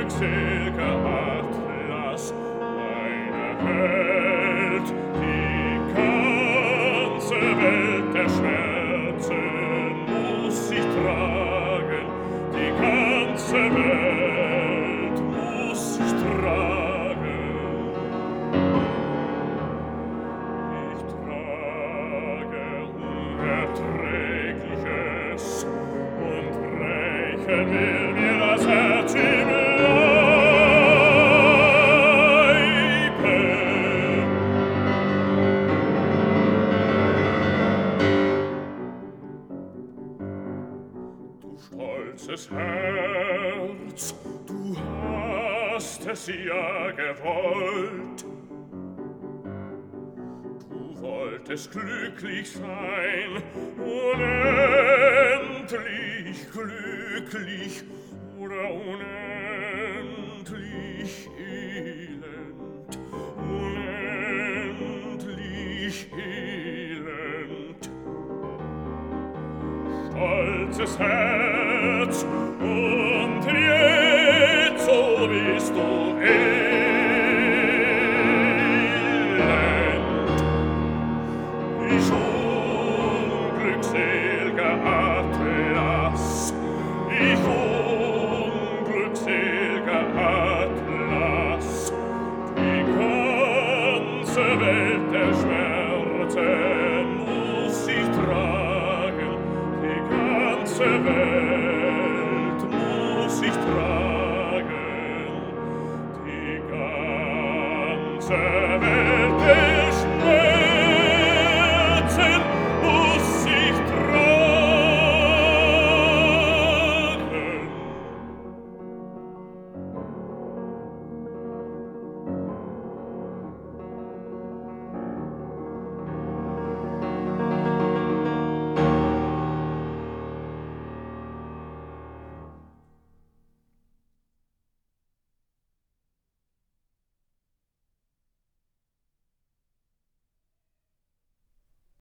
glücksel'ger Atlas, meine Welt, die ganze Welt der Schmerzen muss ich tragen, die ganze Welt muss ich tragen. Ich trage Unerträgliches und brechen will mir das Herz im Leibe. Du stolzes Herz, du hast es ja gewollt. Du wolltest glücklich sein, unendlich glücklich oder unendlich elend, unendlich elend. Stolzes Herz, und jetzo bist du elend. Ich unglücksel'ger Atlas, ich unglücksel'ger Atlas, die ganze Welt der Schmerzen muss ich tragen, die ganze Welt muss ich tragen, die ganze Welt